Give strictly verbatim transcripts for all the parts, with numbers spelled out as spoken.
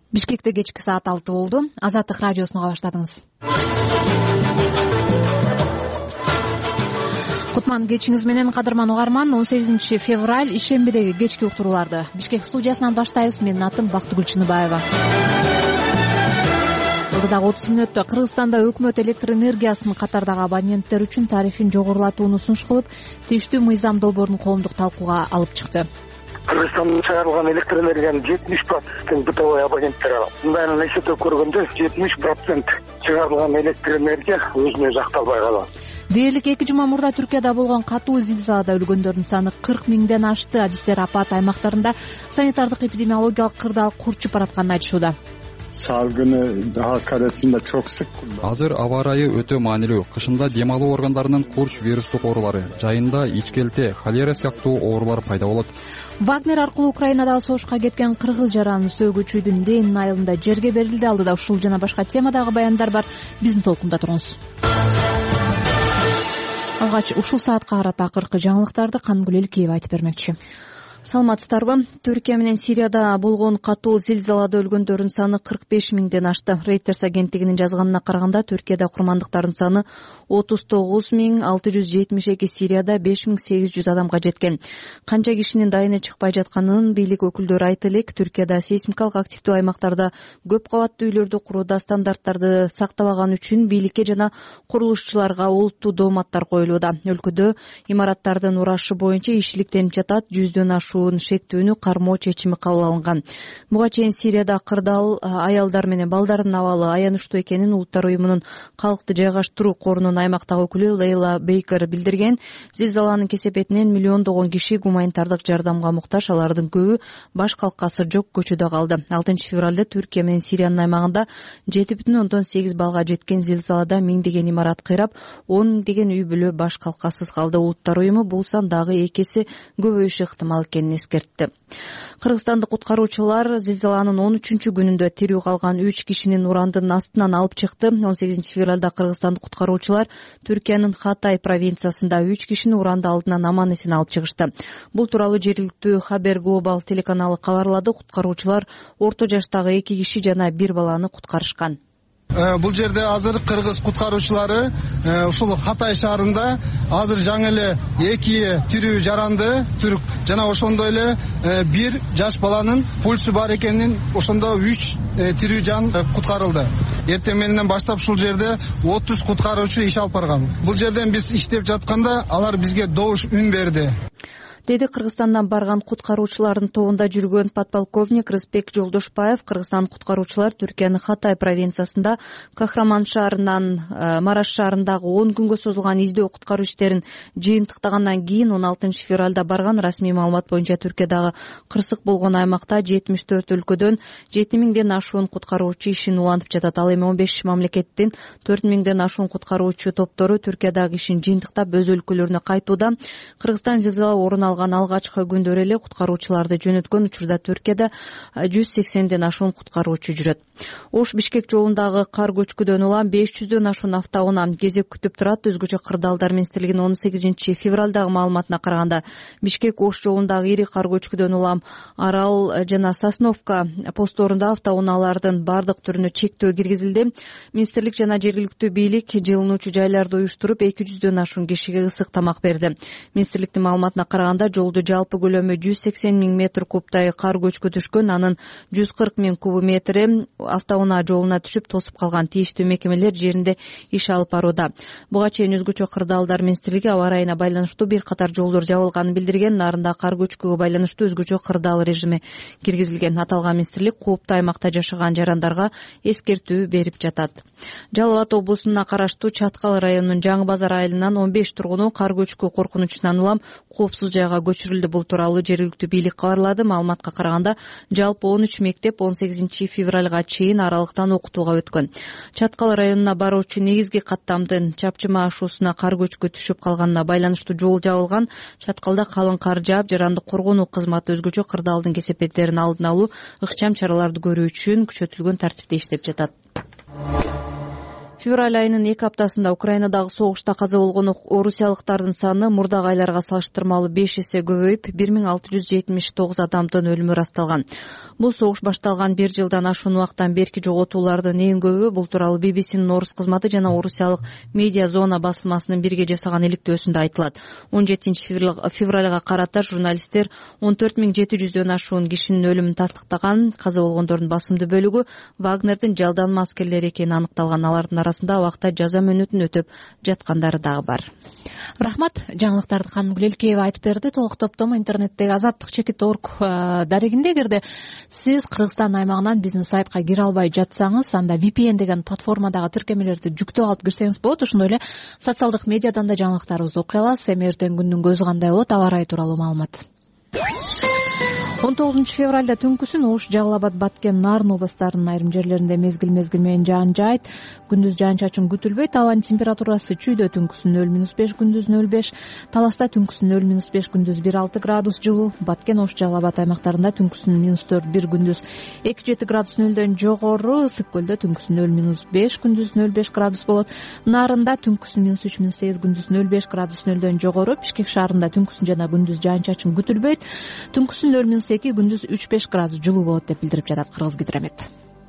Бишкекте кечки саат алты болду. Азаттык радиосуну баштадыңыз. Кутман кечиңиз менен, кадырман угарман. он сегизинчи февраль ишембидеги кечки уктурууларды Бишкек студиясынан баштайбыз. Менин атым Бактыгүл Чыныбаева. Дагы отуз мүнөттө Кыргызстанда өкмөт электр энергиясынын катардагы абоненттер үчүн тарифин жогорулатууну сунуш кылып, тийиштүү мыйзам долбоорун коомдук талкууга алып чыкты. Кыргызстанда чыгарылган электр энергиянын жетимиш процентин бытовой абоненттер алат. Мындай эсептеп көргөндө жетимиш процент чыгарылган электр энергия өзүнө өзү акталбай калат. Дээрлик эки жума мурда Түркияда болгон катуу зилзалада өлгөндөрдүн саны кырк миңден ашты. Адистер апат аймактарында санитардык эпидемиологиялык кырдаал курчуп баратканын айтышууда. Salgını halk arasında çok sık kullanılıyor. Азыр аба ырайы өтө маанилүү. Кышында дем алуу органдарынын курч вирустук оорулары, жайында ичкелте, холера сыяктуу оорулар пайда болот. Вагнер аркылуу Украинадагы согушка кеткен кыргыз жаранын сөөгүчүдүн Ленин айылында жерге берилди. Алдыда ушул жана башка темадагы баяндар бар. Биздин толкунда туруңуз. Алгач ушул саатка карата акыркы жаңылыктарды Кангүл Элкеева айтып бермекчи. Саламатсыздарбы? Түркия менен Сирияда болгон катуу зилзалада өлгөндөрдүн саны кырк беш миңден ашты. Reuters агенттигинин жазганына караганда, Түркияда курмандыктардын саны отуз тогуз миң алты жүз жетимиш эки, Сирияда беш миң сегиз жүз адамга жеткен. Канча кишинин дайыны чыкпай жатканын бийлик өкүлдөрү айтты элек. Түркияда сейсмикалык активдүү аймактарда көп кабаттуу үйлөрдү курууда стандарттарды сактабаган үчүн бийликке жана курулушчуларга олуттуу дооматтар коюлууда. Өлкөдө имараттардын урашы боюнча ишчиликтенип жатат. Жүздөн ашуун шектүүнү кармоо чечими кабыл алынган. Буга чейин Сирияда кырдаал аялдар менен балдардын абалы аянычтуу экенин Улуттар уюмунун калкты жайгаштыруу корунун аймактагы өкүлү Лейла Бейкер билдирген. Зилзаланын кесепетинен миллиондогон киши гуманитардык жардамга муктаж, алардын көбү баш калкасы жок көчөдө калды. алтынчы февралда Түркия менен Сириянын аймагында жети бүтүн ондон сегиз балга жеткен зилзалада миңдеген имарат кыйрап, он миңдеген үй бүлө баш калкасыз калды. Улуттар уюму бул сан дагы эки эсе көбөйүшү ыктымал экенин эскертти. Кыргызстандык куткаруучулар зилзаланын он үчүнчү күнүндө тирүү калган үч кишинин урандын астынан алып чыкты. он сегизинчи февралда кыргызстандык куткаруучулар Түркиянын Хатай провинциясында үч кишини уранды алдынан аман эсен алып чыгышты. Бул тууралуу жергиликтүү Хабер Глобал телеканалы кабарлады. Куткаруучулар орто жаштагы эки киши жана бир баланы куткарышкан. Бул жерде азыр кыргыз куткаруучулары ушул Хатай шаарында азыр жаңы эле эки тирүү жаранды түрк жана ошондой эле бир жаш баланын пульсу бар экенин, ошондо үч тирүү жан куткарылды. Эртең менен баштап ушул жерде отуз куткаруучу иш алып барган. Бул жерден биз иштеп жатканда алар бизге добуш үн берди, деди Кыргызстандан барган куткаруучулардын тобунда жүргөн подполковник Рызбек Жолдошбаев. Кыргызстан куткаруучулар Түркиянын Хатай провинциясында Кахраман шаарынан Мараш шаарындагы он күнгө созулган издөө куткаруу иштерин жыйынтыктагандан кийин он алтынчы февралда барган. Расмий маалымат боюнча Түркиядагы кырсык болгон аймакта жетимиш төрт өлкөдөн жети миңден ашуун куткаруучу ишин улантып жатат. Ал эми он беш мамлекеттин төрт миңден ашуун куткаруучу топтору Түркиядагы ишин жыйынтыктап өз өлкөлөрүнө кайтууда. Кыргызстан зилзала орун алган алгачкы күндөрү эле куткаруучуларды жөнөткөн. Учурда Түркияда жүз сексенден ашуун куткаруучу жүрөт. Ош Бишкек жолундагы кар көчкүдөн улам беш жүздөн ашуун автоунаа кезек күтүп турат. Өзгөчө кырдаалдар министрлигинин он сегизинчи февралдагы маалыматына караганда, Бишкек Ош жолундагы ири кар көчкүдөн улам Арал жана Сосновка постторунда автоунаалардын бардык түрүнө чектөө киргизилди. Министрлик жана жергиликтүү бийлик жылынуучу жайларды уюштуруп, эки жүздөн ашуун кишиге ысык тамак берди. Министрликтин маалыматына караганда, жолду жалпы көлөмү жүз сексен миң метр кубтай кар көчкү түшкөн. Анын жүз кырк миң куб метри автоунаа жолуна түшүп тосуп калган. Тийиштүү мекемелер жеринде иш алып барууда. Буга чейин өзгөчө кырдаалдар министрлиги аба ырайына байланыштуу бир катар жолдор жабылганын билдирген. Нарында кар көчкүгө байланыштуу өзгөчө кырдаал режими киргизилген. Аталган министрлик кооптуу аймакта жашаган жарандарга эскертүү берип жатат. Жалал Абад облусуна караштуу Чаткал районунун Жаңы Базар айылынан он беш тургуну кар көчкү коркунучунан улам коопсуз жайга көчүрүлдү. Бул тууралуу жергиликтүү бийлик кабарлады. Маалыматка караганда, жалпы он үч мектеп он сегизинчи февралга чейин аралыктан окутууга өткөн. Чаткал районуна баруучу негизги каттамдын Чапчыма ашуусуна кар көчкү түшүп калганына байланыштуу жол жабылган. Чаткалда калың кар жаап, жарандык коргонуу кызматы өзгөчө кырдаалдын кесепеттерин алдын алуу, ыкчам чараларды көрүү үчүн күчөтүлгөн тартипте иштеп жатат. Февраль айынын эки аптасында Украинадагы согушта каза болгон орусиялыктардын саны мурдагы айларга салыштырмалуу беш эсе көбөйүп, бир миң алты жүз жетимиш тогуз адамдын өлүмү ырасталган. Бул согуш башталган бир жылдан ашуун убакыттан берки жоготуулардын эң көбү. Бул тууралуу би би синин орус кызматы жана орусиялык медиа зона басылмасынын бирге жасаган иликтөөсүндө айтылат. он жетинчи февралга карата журналисттер он төрт миң жети жүздөн ашуун кишинин өлүмүн тастыктаган. Каза болгондордун басымдуу бөлүгү Вагнердин жалданма аскерлери экени аныкталган. Алардын арасында убакта жаза мөөнөтүн өтөп жаткандары дагы бар. Рахмат. Жаңылыктарды Каным Гүлелкеева айтып берди. Толук топтомо интернеттеги азаттык чекит точка орг дарегинде. Эгерде сиз Кыргызстан аймагынан биздин сайтка кире албай жатсаңыз, анда ви пи эн деген платформадагы тиркемелерди жүктөп алып кирсеңиз болот. Ошондой эле социалдык медиадан да жаңылыктарыбызды окуй аласыз. Эми эртең күндүн көзү кандай болот, аба ырайы тууралуу маалымат. он тогузунчу февралда түнкүсүн Ош, Жалал Абад, Баткен, Нарын областарынын айрым жерлеринде мезгил мезгил менен жаан жаайт. Күндүз жаан-чачын күтүлбөйт. Абанын температурасы чүйдө түнкүсүн нөл минус беш, күндүз нөл беш, Таласта түнкүсүн нөл минус беш, күндүз бир алты градус жылуу. Баткен, Ош, Жалал Абад аймактарында түнкүсүн минус төрт бир, күндүз эки жети градус нөлдөн жогору. Ысык көлдө түнкүсүн нөл минус беш, күндүз нөл беш градус болот. Нарында түнкүсүн минус үч минус сегиз, күндүз нөл беш градус нөлдөн жогору. Бишкек шаарында түнкүсүн жана күндүз жаан-чачын күтүлбөйт. Түнкүсүн нөл минус эки, күндүз үч беш градус жылуу болот деп билдирип жатат Кыргызгидромет.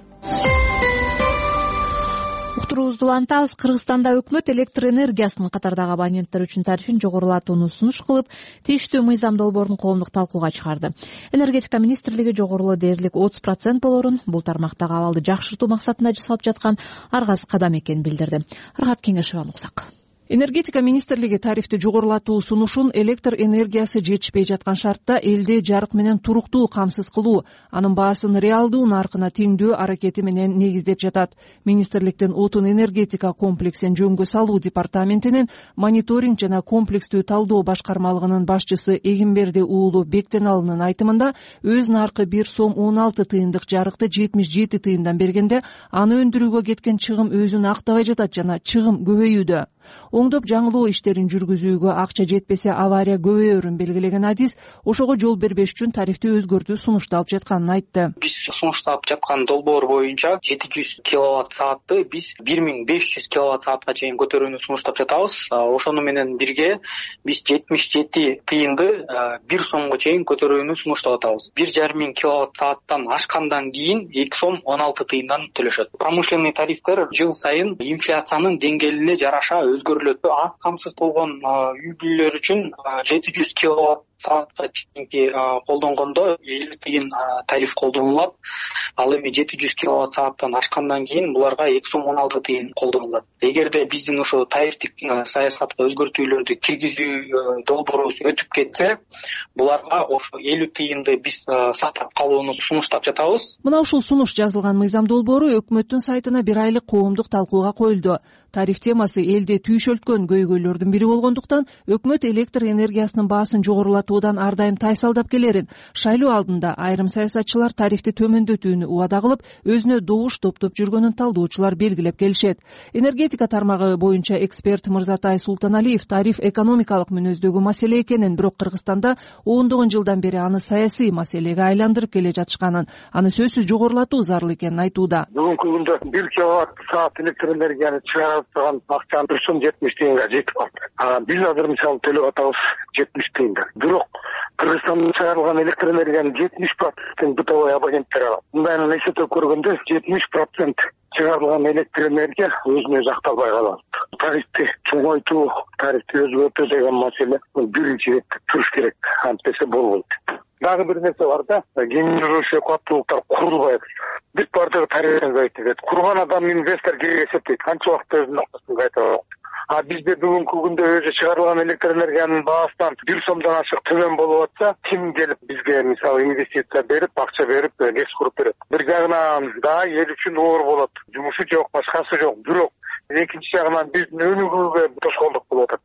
Уктуруубузду улантабыз. Кыргызстанда өкмөт электр энергиясынын катардагы абоненттер үчүн тарифин жогорулатууну сунуш кылып, тийиштүү мыйзам долбоорун коомдук талкууга чыгарды. Энергетика министрлиги жогорулоо дээрлик отуз процент болорун, бул тармактагы абалды жакшыртуу максатында жасалып жаткан аргасыз кадам экенин билдирди. Рахат Кеңешеванын уксак. Энергетика министрлиги тарифти жогорулатуу сунушун электр энергиясы жетишпей жаткан шартта элди жарык менен туруктуу камсыз кылуу, анын баасын реалдуу наркына теңдөө аракети менен негиздеп жатат. Министрликтин отун энергетика комплексин жөнгө салуу департаментинин мониторинг жана комплекстүү талдоо башкармалыгынын башчысы Эгимберди уулу Бектеналынын айтымында, өз наркы бир сом он алты тыйындык жарыкты жетимиш жети тыйындан бергенде, аны өндүрүүгө кеткен чыгым өзүн актабай жатат жана чыгым көбөйүүдө. Оңдоп жаңылоо иштерин жүргүзүүгө акча жетпесе авария көбөйөрүн белгилеген адис ошого жол бербеш үчүн тарифти өзгөртүү сунушталып жатканын айтты. Биз сунушталып жаткан долбоор боюнча жети жүз киловатт саатты биз бир миң беш жүз киловатт саатка чейин көтөрүүнү сунуштап жатабыз. Ошону менен бирге биз жетимиш жети тыйынды бир сомго чейин көтөрүүнү сунуштап атабыз. бир жарым миң киловатт сааттан ашкандан кийин эки сом он алты тыйындан төлөшөт. Промышленный тарифтер жыл сайын инфляциянын деңгээлине жараша өзгөрүлөт. Аз камсыз болгон үй бүлөлөр үчүн жети жүз киловатт саатка чейинки колдонгондо элүү тыйын тариф колдонулат. Ал эми жети жүз киловатт сааттан ашкандан кийин буларга эки сом он алты тыйын колдонулат. Эгерде биздин ошо тарифтик саясатка өзгөртүүлөрдү киргизүү долбоорубуз өтүп кетсе, буларга ошо элүү тыйынды биз сактап калууну сунуштап жатабыз. Мына ушул сунуш жазылган мыйзам долбоору өкмөттүн сайтына бир айлык коомдук талкууга коюлду. Тариф темасы элде түйшөлткөн көйгөйлөрдүн бири болгондуктан өкмөт электр энергиясынын баасын жогорулатуудан ар дайым тайсалдап келерин, шайлоо алдында айрым саясатчылар тарифти төмөндөтүүнү убада кылып, өзүнө добуш топтоп жүргөнүн талдоочулар белгилеп келишет. Энергетика тармагы боюнча эксперт Мырзатай Султаналиев тариф экономикалык мүнөздөгү маселе экенин, бирок Кыргызстанда ондогон жылдан бери аны саясий маселеге айландырып келе жатышканын, аны сөзсүз жогорулатуу зарыл экенин айтууда. Бүгүнкү күндө бир киловатт саат электр энергияны чыгарып турган акча бир сом жетимиш тыйынга жетип калды. Биз азыр мисалы төлөп атабыз жетимиш тыйында. Бирок Кыргызстанда чыгарылган электр энергиянын жетимиш процентин бытовой абоненттер алат. Мындай эсептеп көргөндө жетимиш процент чыгарылган электр энергия өзүнө өзү акталбай калат. Тарифти чоңойтуу, тарифти өзгөртүү деген маселе биринчи ирет туруш керек, антесе болбойт. Дагы бир нерсе бар да, генерирующий кубаттуулуктар курулбайт. Бүт бардыгы тарифтен айтып, курган адам инвестор керек эсептейт, канча убакытта өзүнүн акчасын кайтарат. А бизде бүгүнкү күндө өзү чыгарылган электр энергиянын баасынан бир сомдон ашык төмөн болуп атса, ким келип бизге мисалы инвестиция берип, акча берип, лес куруп берет. Бир жагынан да эл үчүн оор болот. Жумушу жок, башкасы жок. Бирок экинчи жагынан биздин өнүгүүгө тошкоолдук болуп атат.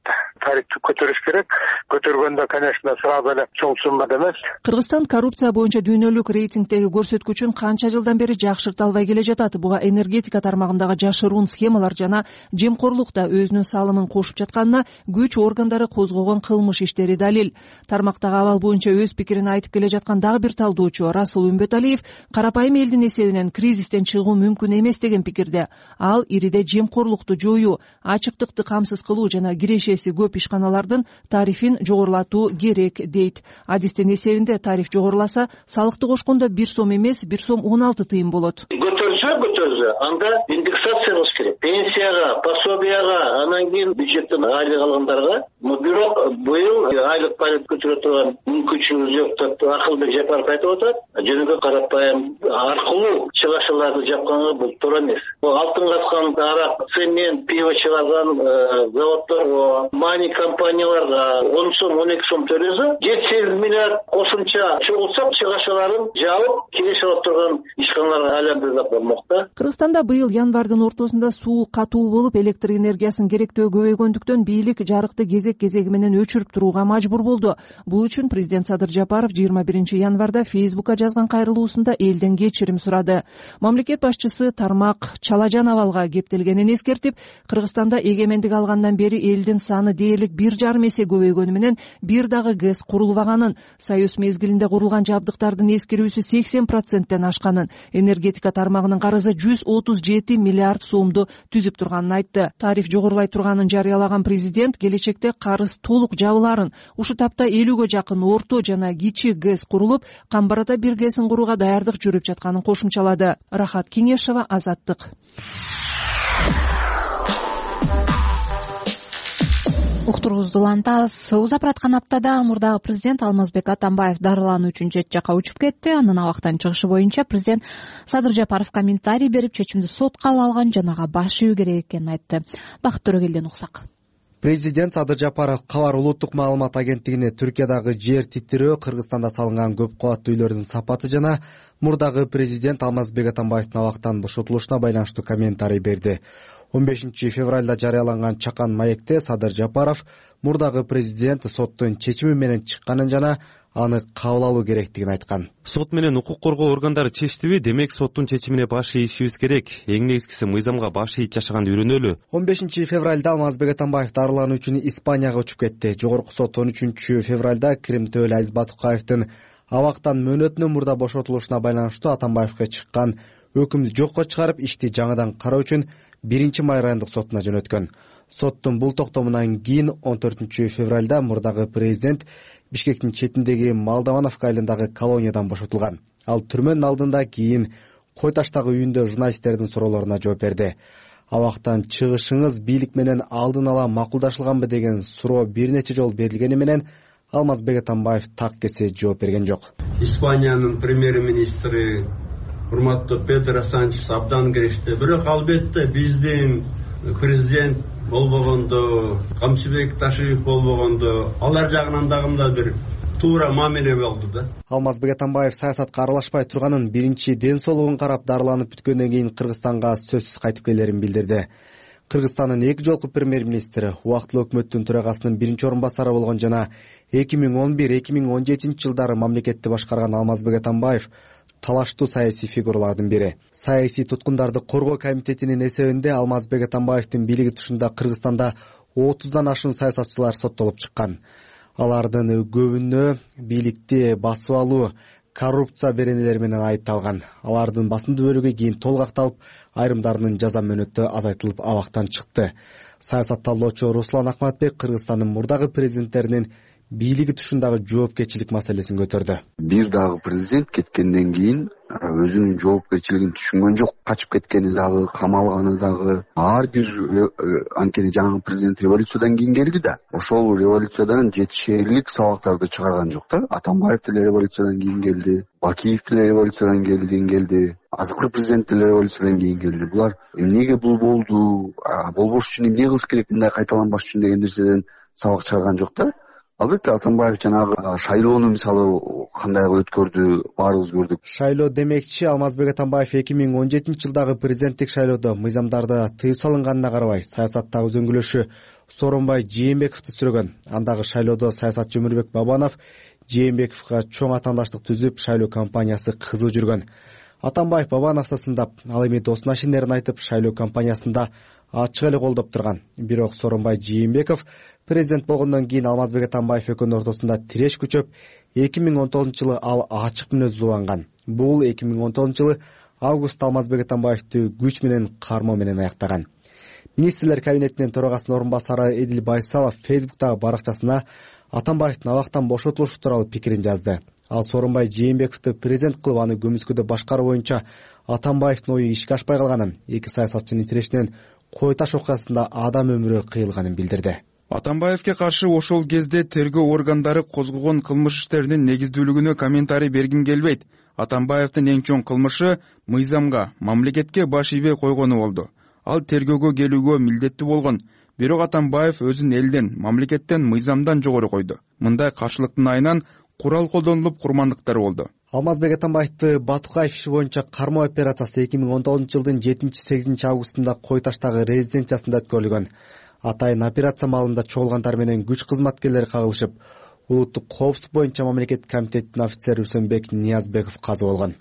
тарифти көтөрүш керек. Көтөргөндө, конечно, сразу эле чоң суммада эмес. Кыргызстан коррупция боюнча дүйнөлүк рейтингдеги көрсөткүчүн канча жылдан бери жакшырта албай келе жатат. Буга энергетика тармагындагы жашыруун схемалар жана жемкорлукта өзүнүн салымын кошуп жатканына күч органдары козгогон кылмыш иштери далил. Тармактагы абал боюнча өз пикирин айтып келе жаткан дагы бир талдоочу Расул Үмбөталиев карапайым элдин эсебинен кризистен чыгуу мүмкүн эмес деген пикирде. Ал ириде жемкорлукту жоюу, ачыктыкты камсыз кылуу жана кирешеси көп ишканалардын тарифин жогорулатуу керек дейт. Адистин эсебинде тариф жогоруласа, салыкты кошкондо бир сом эмес, бир сом он алты тыйын болот. Көтөрсө, көтөрсө, анда индексация кылыш керек. Пенсияга, пособияга, анан кийин бюджеттен айлык алгандарга. Бирок быйыл айлык пайлык көтөрө турган мүмкүнчүлүгү жок деп Акылбек Жапаров айтып атат. Жөнөкөй карапайым аркылуу чыгашыларды жапканга бул туура эмес. Алтын каткан арак, цемент, пиво чыгарган заводдорго, мани компанияларга он сом, он эки сом төлөсө, жети сегиз миллиард кошумча чогулса, чыгашаларын жабып, келеш алып турган ишканаларга айландырып бармак да. Кыргызстанда быйыл январдын ортосунда суу катуу болуп, электр энергиясын керектөө көбөйгөндүктөн бийлик жарыкты кезек-кезеги менен өчүрүп турууга мажбур болду. Бул үчүн президент Садыр Жапаров жыйырма биринчи январда Фейсбукка жазган кайрылуусунда элден кечирим сурады. Мамлекет башчысы тармак чалажан абалга кептелгенин эскертип, Кыргызстанда эгемендик алгандан бери элдин саны дээрлик бир жарым эсе көбөйгөнү менен бир дагы ГЭС курулбаганын, союз мезгилинде курулган жабдыктардын эскирүүсү сексен проценттен ашканын, энергетика тармагынын карызы жүз отуз жети миллиард сомду түзүп турганын айтты. Тариф жогорулай турганын жарыялаган президент келечекте карыз толук жабыларын, ушу тапта элүүгө жакын орто жана кичи ГЭС курулуп, Камбарата бир ГЭСин курууга даярдык жүрүп жатканын кошумчалады. Рахат Кеңешова, Азаттык. Уктуруубузду улантабыз. Узап бараткан аптада мурдагы президент Алмазбек Атамбаев дарылануу үчүн чет жакка учуп кетти. Анын абактан чыгышы боюнча президент Садыр Жапаров комментарий берип, чечимди сотко ала алган жана ага баш ийүү керек экенин айтты. Бакыт Төрөгелден уксак. Президент Садыр Жапаров Кабар улуттук маалымат агенттигине Түркиядагы жер титирөө, Кыргызстанда салынган көп кабаттуу үйлөрдүн сапаты жана мурдагы президент Алмазбек Атамбаевдин абактан бошотулушуна байланыштуу комментарий берди. он бешинчи февралда жарыяланган чакан маекте Садыр Жапаров мурдагы президент соттун чечими менен чыкканын жана аны кабыл алуу керектигин айткан. Сот менен укук коргоо органдары чечтиби? Демек соттун чечимине баш ийишибиз керек. Эң негизгиси мыйзамга баш ийип жашаганды үйрөнөлү. он бешинчи февралда Алмазбек Атамбаев дарылануу үчүн Испанияга учуп кетти. Жогорку сот он үчүнчү февралда Крим Төөлө Азиз Батукаевдин абактан мөөнөтүнөн мурда бошотулушуна байланыштуу Атамбаевге чыккан өкүмдү жокко чыгарып, ишти жаңыдан кароо үчүн биринчи май райондук сотуна жөнөткөн. Соттун бул токтомунан кийин он төртүнчү февралда мурдагы президент Бишкектин четиндеги Молдовановка айылындагы колониядан бошотулган. Ал түрмөнүн алдында кийин Кой таштагы үйүндө журналисттердин суроолоруна жооп берди. Абактан чыгышыңыз бийлик менен алдын ала макулдашылганбы деген суроо бир нече жолу берилгени менен Алмазбек Атамбаев так кесе жооп берген жок. Испаниянын премьер-министри урматтуу Педро Санчес абдан киришти. Бирок албетте биздин президент болбогондо, Камчыбек Ташиев болбогондо, алар жагынан дагы мындай туура мамиле болду да. Алмазбек Атамбаев саясатка аралашпай турганын, биринчи ден соолугун карап дарыланып бүткөндөн кийин Кыргызстанга сөзсүз кайтып келерин билдирди. Кыргызстандын эки жолку премьер-министри, убактылуу өкмөттүн төрагасынын биринчи орун басары болгон жана эки миң он бир эки миң он жетинчи жылдары мамлекетти башкарган Алмазбек Атамбаев талаштуу саясий фигуралардын бири. Саясий туткундарды коргоо комитетинин эсебинде Алмазбек Атамбаевдин бийлиги тушунда Кыргызстанда отуздан ашуун саясатчылар соттолуп чыккан. Алардын көбүнө бийликти басып алуу, коррупция беренелери менен айыпталган. Алардын басымдуу бөлүгү кийин толукталып, айрымдарынын жаза мөөнөтү азайтылып абактан чыкты. Саясат талдоочу Руслан Акматбек Кыргызстандын мурдагы президенттеринин бийлиги тушундагы жоопкерчилик маселесин көтөрдү. Бир дагы президент кеткенден кийин өзүнүн жоопкерчилигин түшүнгөн жок, качып кеткени дагы, камалганы дагы. Ар бир анткени жаңы президент революциядан кийин келди да. Ошол революциядан жетишерлик сабактарды чыгарган жок да. Атамбаев деле революциядан кийин келди, Бакиев деле революциядан келдин келди, азыркы президент деле революциядан кийин келди. Булар эмнеге бул болду, болбош үчүн эмне кылыш керек, мындай кайталанбаш үчүн деген нерседен сабак чыгарган жок да. албетте Атамбаев жанагы шайлоону мисалы кандай өткөрдү, баарыбыз көрдүк. Шайлоо демекчи, Алмазбек Атамбаев эки миң он жетинчи жылдагы президенттик шайлоодо мыйзамдарды тыюу салынганына карабай саясаттагы үзөңгүлөшү Сооронбай Жээнбековду сүрөгөн. Андагы шайлоодо саясатчы Өмүрбек Бабанов Жээнбековго чоң атаандаштык түзүп, шайлоо кампаниясы кызуу жүргөн. Атамбаев Бабановду сындап, ал эми досуна ишенерин айтып, шайлоо кампаниясында ачык эле колдоп турган. Бирок Сооронбай Жээнбеков президент болгондон кийин Алмазбек Атамбаев экөөнүн ортосунда тиреш күчөп, эки миң он тогузунчу жылы ал ачык мүнөздүү уланган. Бул эки миң он тогузунчу жылы августта Алмазбек Атамбаевди күч менен кармоо менен аяктаган. Министрлер кабинетинин төрагасынын орун басары Эдил Байсалов Фейсбуктагы баракчасына Атамбаевдин абактан бошотулушу тууралуу пикирин жазды. Ал Сооронбай Жээнбековду президент кылып, аны көмүскөдө башкаруу боюнча Атамбаевдин ою ишке ашпай калганын, эки саясатчынын тирешинен Кой таш окуясында адам өмүрү кыйылганын билдирди. Атамбаевке каршы ошол кезде тергөө органдары козгогон кылмыш иштеринин негиздүүлүгүнө комментарий бергим келбейт. Атамбаевдин эң чоң кылмышы мыйзамга, мамлекетке баш ийбей койгону болду. Ал тергөөгө келүүгө милдеттүү болгон. Бирок Атамбаев өзүн элден, мамлекеттен, мыйзамдан жогору койду. Мындай каршылыктын айынан курал колдонулуп курмандыктар болду. Алмазбек Атамбаевди Батукаев иши боюнча кармоо операциясы эки миң он тогузунчу жылдын жетинчи сегизинчи августунда Кой таштагы резиденциясында өткөрүлгөн. Атайын операция маалында чогулгандар менен күч кызматкерлери кагылышып, улуттук коопсуздук боюнча мамлекеттик комитеттин офицери Үсөнбек Ниязбеков каза болгон.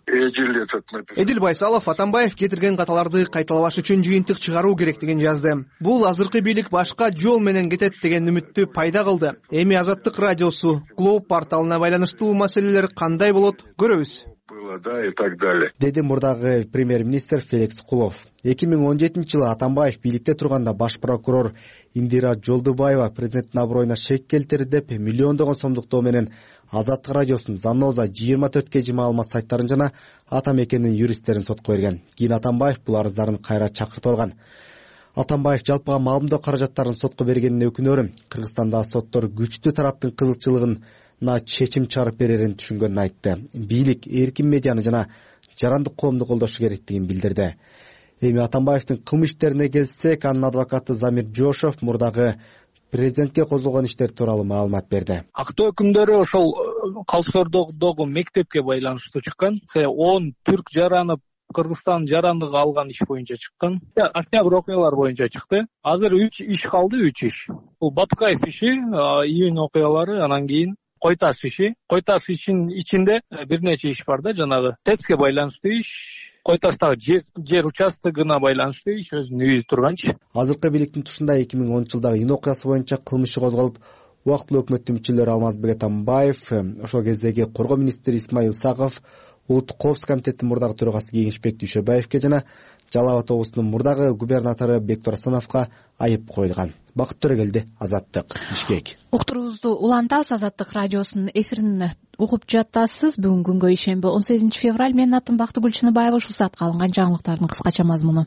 Эдил Байсалов Атамбаев кетирген каталарды кайталабаш үчүн жыйынтык чыгаруу керектигин жазды. Бул азыркы бийлик башка жол менен кетет деген үмүттү пайда кылды. Эми Азаттык радиосу, Глоб порталына байланыштуу маселелер кандай болот көрөбүз. Да, и так далее. Деди мурдагы премьер-министр Феликс Кулов. эки миң он жетинчи жылы Атамбаев бийликте турганда баш прокурор Индира Жолдубаева президенттин аброюна шек келтирди деп миллиондогон сомдук менен Азаттык радиосунун Заноза жыйырма төрт кж маалымат сайттарын жана ата мекенинин юристтерин сотко берген. Кийин Атамбаев бул арыздарын кайра чакыртып алган. Атамбаев жалпыга маалымдоо каражаттарын сотко бергенине өкүнөрү. Кыргызстанда соттор күчтүү тараптын кызыкчылыгын чечим чыгарып берерин түшүнгөнүн айтты. Бийлик эркин медианы жана жарандык коомду колдошу керектигин билдирди. Эми Атамбаевдин кылмыш иштерине келсек, анын адвокаты Замир Жошов мурдагы президентке козголгон иштер тууралуу маалымат берди. Актоо өкүмдөрү ошол Калсордогу мектепке байланыштуу чыккан. он түрк жаранып Кыргызстан жарандыгы алган иш боюнча чыккан. Октябрь окуялар боюнча чыкты. Азыр үч иш калды, үч иш. Бул Батукаев иши, июнь окуялары, анан кийин Кой таш иши. Кой таш ишинин ичинде бир нече иш бар да, жанагы ТЭЦке байланыштуу иш, Кой таштагы жер, жер участогуна байланыштуу иш өзүнүн үйү турганчы. Азыркы бийликтин тушунда эки миң онунчу жылдагы ин окуясы боюнча кылмыш иши козголуп, убактылуу өкмөттүн мүчөлөрү Алмазбек Атамбаев, ошол кездеги коргоо министри Исмаил Саков, улуттук коопсуздук комитеттин мурдагы төрагасы Кеңешбек Дүйшөбаевке жана Жалал Абад облусунун мурдагы губернатору Бектур Асановго айып коюлган. Бакыт Төрөгелди, Азаттык, Бишкек. Уктуруубузду улантабыз. Азаттык радиосунун эфирин угуп жатасыз. Бүгүн күнгө ишемби он сегизинчи февраль. Менин атым Бактыгүл Чыныбаева. Ушул саатка алынган жаңылыктардын кыскача мазмуну.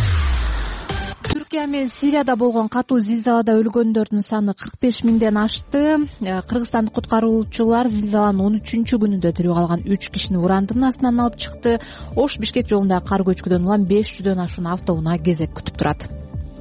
Түркия менен Сирияда болгон катуу зилзалада өлгөндөрдүн саны кырк беш миңден ашты. Кыргызстандык куткаруучулар зилзаланын он үчүнчү күнүндө тирүү калган үч кишини урандын астынан алып чыкты. Ош Бишкек жолундагы кар көчкүдөн улам беш жүздөн ашуун автоунаа кезек күтүп турат.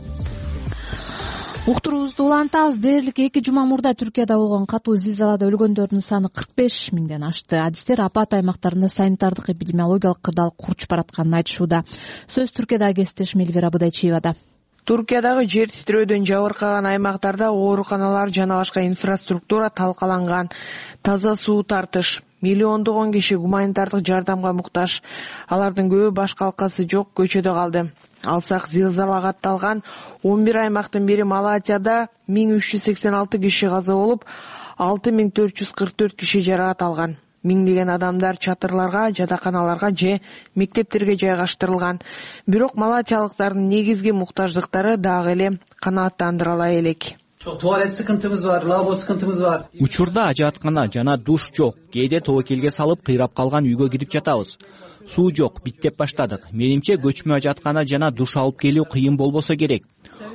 Уктуруубузду улантабыз. Дээрлик эки жума мурда Түркияда болгон катуу зилзалада өлгөндөрдүн саны кырк беш миңден ашты. Адистер апат аймактарында санитардык эпидемиологиялык кырдаал курчуп баратканын айтышууда. Сөз Түркиядагы кесиптешим Элвира Будайчиевада. Түркиядагы жер титирөөдөн жабыркаган аймактарда ооруканалар жана башка инфраструктура талкаланган. Таза суу тартыш, миллиондогон киши гуманитардык жардамга муктаж. Алардын көбү баш калкасы жок көчөдө калды. Алсак зилзалага атталган он бир аймактын бири Малатияда миң үч жүз сексен алты киши каза болуп, алты миң төрт жүз кырк төрт киши жаракат алган. Миңдеген адамдар чатырларга, жатаканаларга же мектептерге жайгаштырылган. Бирок малатиялыктардын негизги муктаждыктары дагы эле канааттандырыла элек. Туалет sıkıntımız var, lavabo sıkıntımız var. Учурда ажаткана жана душ жок. Кээде тобокелге салып кыйрап калган үйгө кирип жатабыз. Суу жок, биттеп баштадык. Менимче көчмө ажаткана жана душ алып келүү кыйын болбосо керек.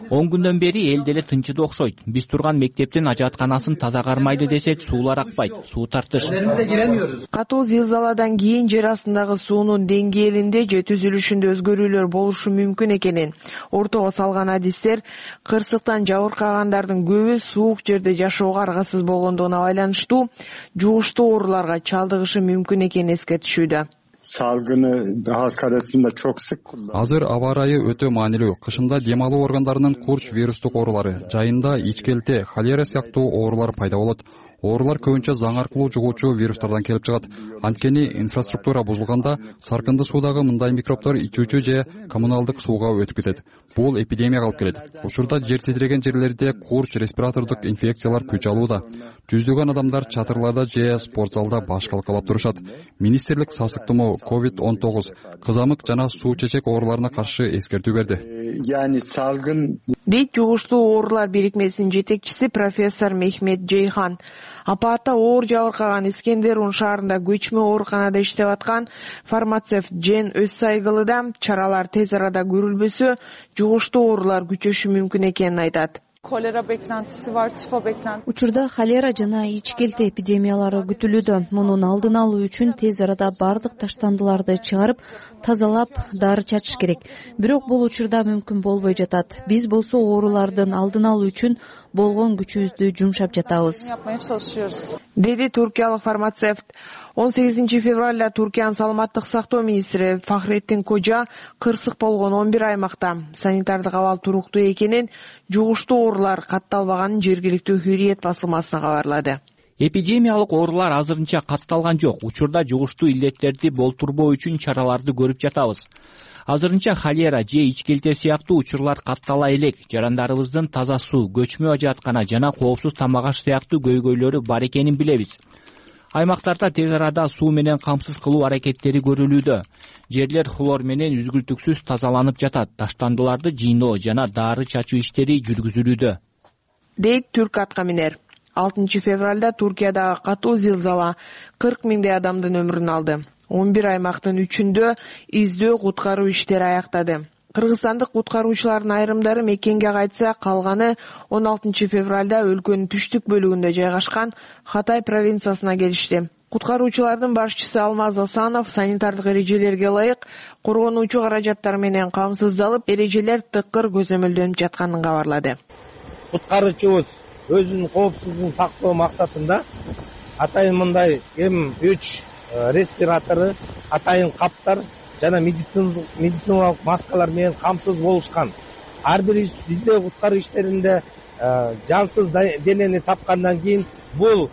он күндөн бери эл деле тынчыды окшойт. Биз турган мектептин ажатканасын таза кармайды десек, суулар акпайт, суу тартыш. Катуу зилзаладан кийин жер астындагы суунун деңгээлинде же түзүлүшүндө өзгөрүүлөр болушу мүмкүн экенин ортого салган адистер кырсыктан жабыркагандардын көбү суук жерде жашоого аргасыз болгондугуна байланыштуу жугуштуу ооруларга чалдыгышы мүмкүн экенин эскертишүүдө. Salgını halk arasında çok sık kullanılıyor. Азыр аба ырайы өтө маанилүү. Кышында дем алуу органдарынын курч вирустук оорулары, жайында ичкелте, холера сыяктуу оорулар пайда болот. Оорулар көбүнчө заң аркылуу жугуучу вирустардан келип чыгат. Анткени инфраструктура бузулганда саркынды суудагы мындай микробдор ичүүчү же коммуналдык сууга өтүп кетет. Бул эпидемияга алып келет. Учурда жер титиреген жерлерде курч респиратордук инфекциялар күч алууда. Жүздөгөн адамдар чатырларда же спорт залда баш калкалап турушат. Министрлик сасыктымоо, ковид он тогуз, кызамык жана суу чечек ооруларына каршы эскертүү берди. Yani salgın дейт жугуштуу оорулар бирикмесинин жетекчиси профессор Мехмет Жейхан. Апаатта оор жабыркаган Искендерун шаарында көчмө ооруканада иштеп аткан фармацевт Жен Өзсайгылыда чаралар тез арада көрүлбөсө, жугуштуу оорулар күчөшү мүмкүн экенин айтат. Kolera beklentisi var, tifo beklentisi. Учурда холера жана ичкелте эпидемиялары күтүлүүдө. Мунун алдын алуу үчүн тез арада бардык таштандыларды чыгарып, тазалап, дары чачыш керек. Бирок бул учурда мүмкүн болбой жатат. Биз болсо оорулардын алдын алуу үчүн болгон күчүбүздү жумшап жатабыз. Деди туркиялык фармацевт. он сегизинчи февралда Туркиянын саламаттык сактоо министри Фахреттин Кожа кырсык болгон он бир аймакта санитардык абал туруктуу экенин, жугуштуу оорулар катталбаганын жергиликтүү Hürriyet басылмасына кабарлады. Эпидемиялык оорулар азырынча катталган жок. Учурда жугуштуу илдеттерди болтурбоо үчүн чараларды көрүп жатабыз. Азырынча холера же ичкелте сыяктуу учурлар каттала элек. Жарандарыбыздын таза суу, көчмө ажаткана жана коопсуз тамак аш сыяктуу көйгөйлөрү бар экенин билебиз. Аймактарда тез арада суу менен камсыз кылуу аракеттери көрүлүүдө. Жерлер хлор менен үзгүлтүксүз тазаланып жатат. Таштандыларды жыйноо жана дары чачуу иштери жүргүзүлүүдө, дейт түрк атка минер. алтынчы февралда Туркиядагы катуу зилзала кырк миңдей адамдын өмүрүн алды. он бир аймактын үчүндө издөө куткаруу иштери аяктады. Кыргызстандык куткаруучулардын айрымдары мекенге кайтса, калганы он алтынчы февралда өлкөнүн түштүк бөлүгүндө жайгашкан Хатай провинциясына келишти. Куткаруучулардын башчысы Алмаз Асанов санитардык эрежелерге ылайык коргонуучу каражаттар менен камсыздалып, эрежелер тыкыр көзөмөлдөнүп жатканын кабарлады. Куткаруучубуз өзүнүн коопсуздугун сактоо максатында атайын мындай эм үч респиратору, атайын каптар жана медициналык маскалар менен камсыз болушкан. Ар бир издөө куткаруу иштеринде жансыз денени тапкандан кийин бул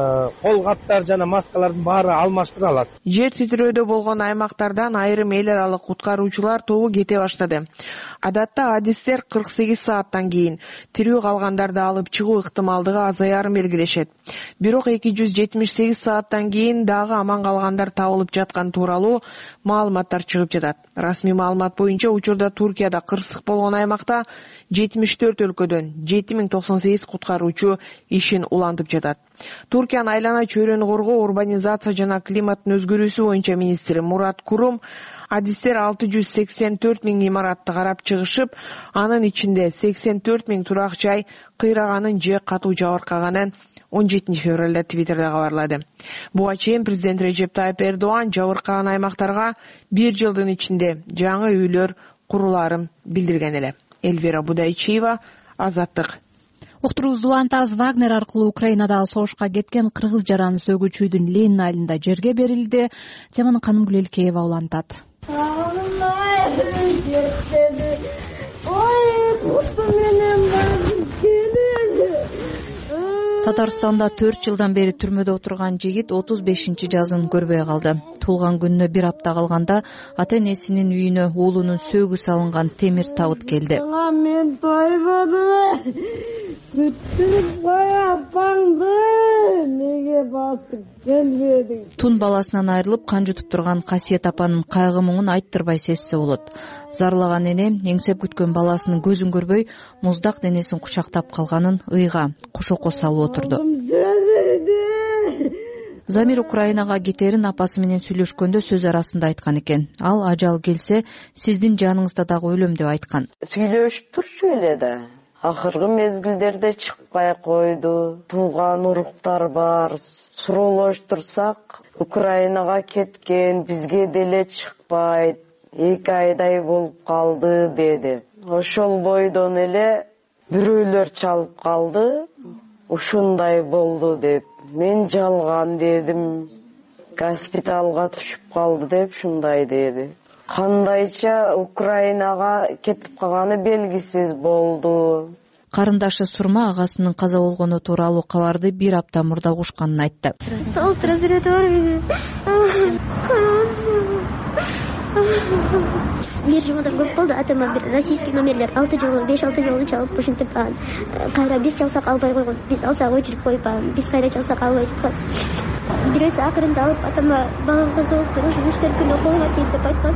кол каптар жана маскалардын баары алмаштырылат. Жер титирөөдө болгон аймактардан айрым эл аралык куткаруучулар тобу кете баштады. Адатта адистер кырк сегиз сааттан кийин тирүү калгандарды алып чыгуу ыктымалдыгы азаярын белгилешет. Бирок эки жүз жетимиш сегиз сааттан кийин дагы аман калгандар табылып жаткан тууралуу маалыматтар чыгып жатат. Расмий маалымат боюнча учурда Туркияда кырсык болгон аймакта жетимиш төрт өлкөдөн жети миң токсон сегиз куткаруучу ишин улантып жатат. Туркиянын айлана чөйрөнү коргоо, урбанизация жана климаттын өзгөрүүсү боюнча министри Мурат Курум адистер алты жүз сексен төрт миң имаратты карап чыгышып, анын ичинде сексен төрт миң турак жай кыйраганын же катуу жабыркаганын он жетинчи февралда Твиттерде кабарлады. Буга чейин президент Режеп Тайып Эрдоган жабыркаган аймактарга бир жылдын ичинде жаңы үйлөр курулаарын билдирген эле. Эльвира Будайчиева, Азаттык. Уктуруубузду улантабыз. Вагнер аркылуу Украинадагы согушка кеткен кыргыз жараны сөгүүчүдүн Ленин айылында жерге берилди. Теманы Каным Гүлелкеева улантат. Татарстанда төрт жылдан бери түрмөдө отурган жигит отуз бешинчи жазын көрбөй калды. Туулган күнүнө бир апта калганда ата энесинин үйүнө уулунун сөөгү салынган темир табыт келди. Мен тойбодум. Күттүрүп кояпаңды. Неге басып келбедиң? Тун баласынан айрылып кан жутуп турган Касиет апанын кайгы муңун айттырбай сезсе болот. Зарлаган эне эңсеп күткөн баласынын көзүн көрбөй, муздак денесин кучактап калганын ыйга кошоко салып отурду. Замир Украинага кетерин апасы менен сүйлөшкөндө сөз арасында айткан экен. Ал ажал келсе, сиздин жаныңызда дагы өлөм деп айткан. Сүйлөшүп турчу эле да. Акыркы мезгилдерде чыкпай койду. Тууган уруктар бар. Суроолоштурсак, Украинага кеткен, бизге деле чыкпайт. Эки айдай болуп калды деди. Ошол бойдон эле бирөөлөр чалып калды. Ушундай болду деп. Мен жалган дедим. Госпиталга түшүп калды деп шундай деди. Кандайча Украинага кетип калганы белгисиз болду. Карындашы Сурма агасынын каза болгону тууралуу кабарды бир апта мурда угушканын айтты. Бир жумадан көп болду. Атама бир российский номерлер алты жолу, беш алты жолу чалып ушинтип кайра биз чалсак албай койгон. Биз алсак өчүрүп коюп, биз кайра чалсак албай чыккан. Бирөөсү акырында алып атама балам каза болуп туруп үч төрт күн окууга кет деп айткан.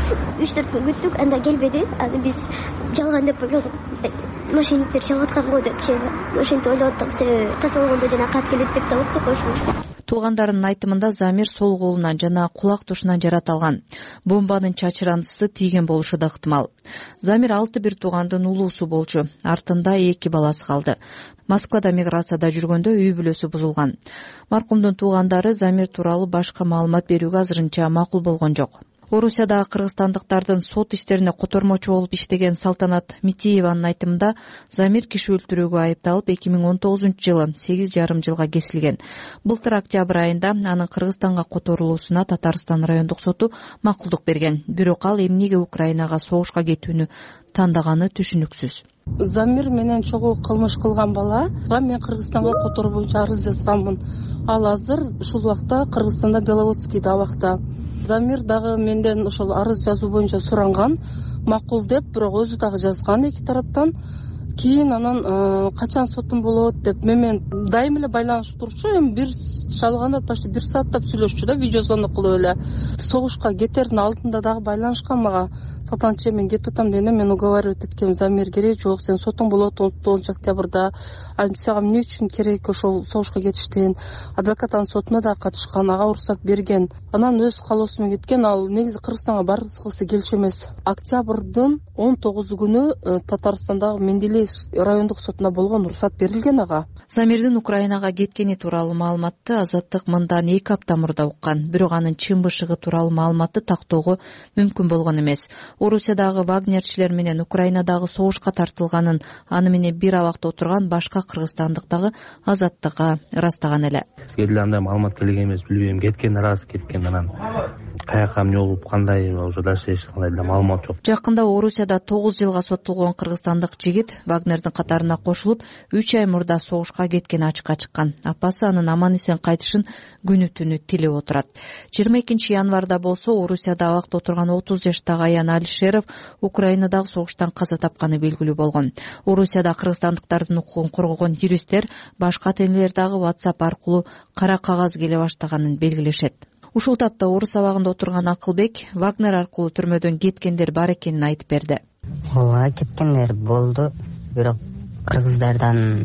үч төрт күн күттүк, анда келбеди. Аны биз жалган деп ойлодук. Мошенниктер чалып аткан го деп ошентип ойлоттук. Себеби каза болгондо жана кат келет деп да уктук ошо. Туугандарынын айтымында Замир сол колунан жана кулак тушунан жаратылган. Бомбанын чачырандысы тийген болушу да ыктымал. Замир алты бир туугандын улуусу болчу. Артында эки баласы калды. Москвада миграцияда жүргөндө үй бүлөсү бузулган. Маркумдун туугандары Замир тууралуу башка маалымат берүүгө азырынча макул болгон жок. Орусияда кыргызстандыктардын сот иштерине котормочу болуп иштеген Салтанат Митиеванын айтымында Замир киши өлтүрүүгө айыпталып эки миң он тогузунчу жылы сегиз жарым жылга кесилген. Былтыр октябрь айында анын Кыргызстанга которулуусуна Татарстан райондук соту макулдук берген. Бирок ал эмнеге Украинага согушка кетүүнү тандаганы түшүнүксүз. Замир менен чогуу кылмыш кылган бала, мен Кыргызстанга котор боюнча арыз жазганмын. Ал азыр ушул убакта Кыргызстанда Беловодскийде абакта. Замир дагы менден ошол арыз жазуу боюнча суранган, макул деп, бирок өзү дагы жазган эки тараптан. Кийин анан качан сотум болот деп менен дайым эле байланышып турчу. Эми бир шалганда почти бир сааттап сүйлөшчү да, видеозвонок кылып эле. Согушка кетердин алдында дагы байланышкан мага. Салтанатчы, мен кетип атам дегенде мен уговаривать эткем. Замир, керек жок, сен сотуң болот он тогузунчу октябрда. Ал сага эмне үчүн керек ошол согушка кетиштин? Адвокат анын сотуна да катышкан, ага уруксат берген. Анан өз калоосу менен кеткен. Ал негизи Кыргызстанга баргысы келчү эмес. Октябрдын он тогузу күнү Татарстандагы Менделеев райондук сотуна болгон уруксат берилген ага. Замирдин Украинага кеткени тууралуу маалыматты Азаттык мындан эки апта мурда уккан. Бирок анын чын бышыгы тууралуу маалыматты тактоого мүмкүн болгон эмес. Орусиядагы вагнерчилер менен Украинадагы согушка тартылганын аны менен бир абакта отурган башка кыргызстандык дагы Азаттыкка ырастаган эле. Бизге деле андай маалымат келген эмес, билбейм, кеткен раз кеткен, анан каяка эмне болуп кандай уже дальше эч кандай деле маалымат жок. Жакында Орусияда тогуз жылга соттолгон кыргызстандык жигит Вагнердин катарына кошулуп үч ай мурда согушка кеткени ачыкка чыккан. Апасы анын аман эсен кайтышын күнү түнү тилеп отурат. жыйырма экинчи январда болсо Орусияда абакта отурган отуз жаштагы Аян Алишеров Украинадагы согуштан каза тапканы белгилүү болгон. Орусияда кыргызстандыктардын укугун коргогон юристтер башка тилдер дагы WhatsApp аркылуу кара кагаз келе баштаганын белгилешет. Ушул тапта Орус абагында отурган Акылбек Вагнер аркылуу түрмөдөн кеткендер бар экенин айтып берди. Ооба, кеткендер болду, бирок кыргыздардан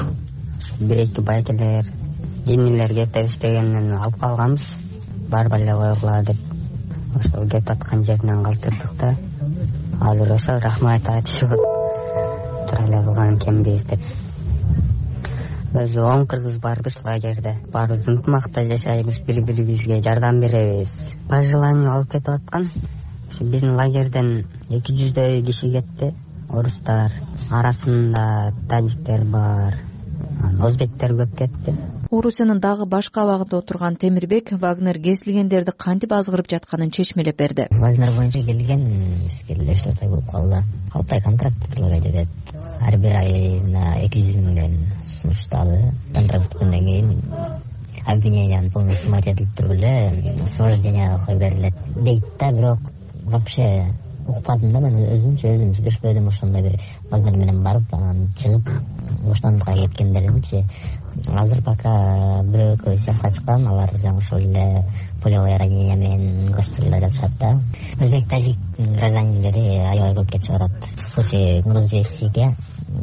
бир эки байкелер, жеңилер кетип иштегенин алып калганбыз. Барбай эле койгула деп ошол кетип аткан жеринен калтырдык да. Азыр ошо рахмат айтышып тура эле кылган экенбиз деп. Өзү он кыргыз барбыз лагерде. Баарыбыз ынтымакта жашайбыз, бири-бирибизге жардам беребиз. Пожелание алып кетип аткан. Биздин лагерден эки жүздөй киши кетти. Орустар, арасында тажиктер бар, өзбектер көп кетти. Орусиянын дагы башка абагында отурган Темирбек Вагнер кесилгендерди кантип азгырып жатканын чечмелеп берди. Вагнер боюнча келген бизге үч төрт ай болуп калды. алты ай контракт предлагать. Ар бир айына эки жүз миңден сунуштады. Контракт бүткөндөн кийин обвиненияны полностью снимать этилип туруп эле освобождение коюп берилет дейт да, бирок вообще укпадым да, мен өзүмчө өзүм жүрүшпөдүм. Ошондой бир Вагнер менен барып анан чыгып боштондукка кеткендеримчи. Азыр пока бирөө экөө сыяска чыккан, алар жаңы ошол эле полевое ранение менен госпиталда жатышат да. Өзбек, тажик гражданиндери аябай көп кетип атат. В случае Грузиясиге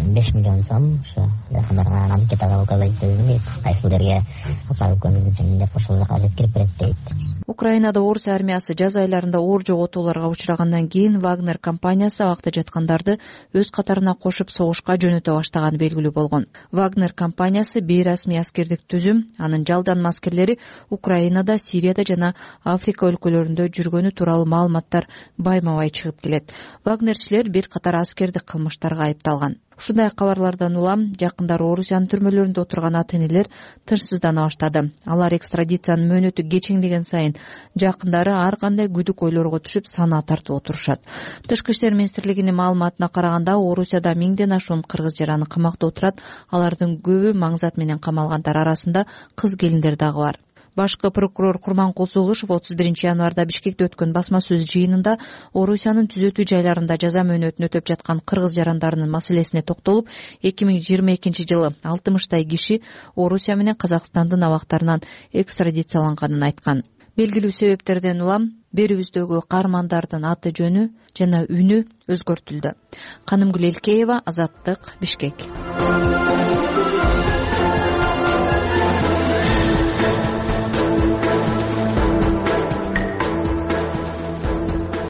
беш миллион сом ушу жакындарга анкетага указать этебиз кайсы жерге апарып көмүрүңүз деп ошол жака жеткирип берет дейт. Украинада орус армиясы жаз айларында оор жоготууларга учрагандан кийин Вагнер компаниясы абакта жаткандарды өз катарына кошуп согушка жөнөтө баштаганы белгилүү болгон. Вагнер компаниясы бейрасмий аскердик түзүм, анын жалданма аскерлери Украинада, Сирияда жана Африка өлкөлөрүндө жүргөнү тууралуу маалыматтар байма-бай чыгып келет. Вагнерчилер бир катар аскердик кылмыштарга айыпталган. Ушундай кабарлардан улам жакындары Орусиянын түрмөлөрүндө отурган ата-энелер тынчсыздана баштады. Алар экстрадициянын мөөнөтү кечеңдеген сайын жакындары ар кандай күдүк ойлорго түшүп санаа тартып отурушат. Тышкы иштер министрлигинин маалыматына караганда, Орусияда миңден ашуун кыргыз жараны камакта отурат. Алардын көбү маңзат менен камалгандар арасында кыз келиндер дагы бар. Башкы прокурор Курманкул Сулушев отуз биринчи январда Бишкекте өткөн басма сөз жыйынында Орусиянын түзөтүү жайларында жаза мөөнөтүн өтөп жаткан кыргыз жарандарынын маселесине токтолуп, эки миң жыйырма экинчи жылы алтымыштай киши Орусия менен Казакстандын абактарынан экстрадицияланганын айткан. Белгилүү себептерден улам берүүбүздөгү каармандардын аты жөнү жана үнү өзгөртүлдү. Канымгүл Элкеева, Азаттык, Бишкек.